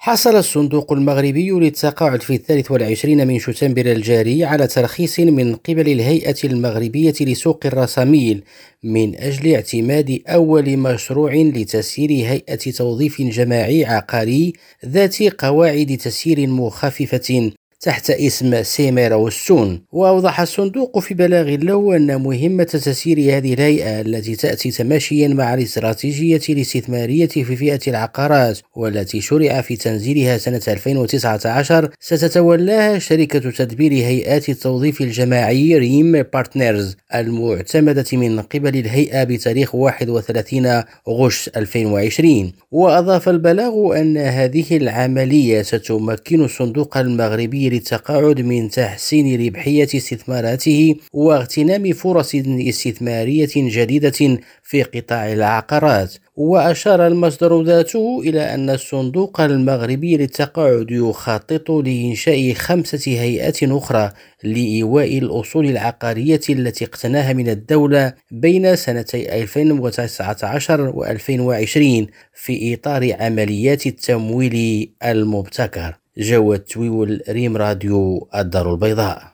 حصل الصندوق المغربي للتقاعد في 23 من شتنبر الجاري على ترخيص من قبل الهيئة المغربية لسوق الرساميل من أجل اعتماد أول مشروع لتسيير هيئة توظيف جماعي عقاري ذات قواعد تسيير مخففة تحت اسم سيميرا والسون. وأوضح الصندوق في بلاغ له أن مهمة تسيير هذه الهيئة التي تأتي تماشيا مع الاستراتيجية الاستثمارية في فئة العقارات والتي شرع في تنزيلها سنة 2019 ستتولاها شركة تدبير هيئات التوظيف الجماعي ريم بارتنرز المعتمدة من قبل الهيئة بتاريخ 31 غشت 2020. وأضاف البلاغ أن هذه العملية ستمكن الصندوق المغربي للتقاعد من تحسين ربحية استثماراته واغتنام فرص استثمارية جديدة في قطاع العقارات. وأشار المصدر ذاته إلى أن الصندوق المغربي للتقاعد يخطط لإنشاء 5 هيئات أخرى لإيواء الأصول العقارية التي اقتناها من الدولة بين سنتي 2019 و2020 في إطار عمليات التمويل المبتكر. جواد تويول، ريم راديو، الدار البيضاء.